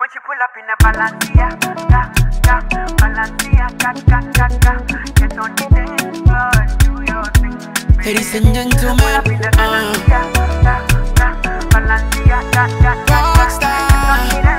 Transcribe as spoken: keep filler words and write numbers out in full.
When she pull up in a Balenciaga, ga, ga, Balenciaga, ga, ga, ga. Get on the dance floor and do your thing. Ladies and gentlemen, Pull up in a Balenciaga, ga, ga, Balenciaga, ga, ga, ga. Rockstar.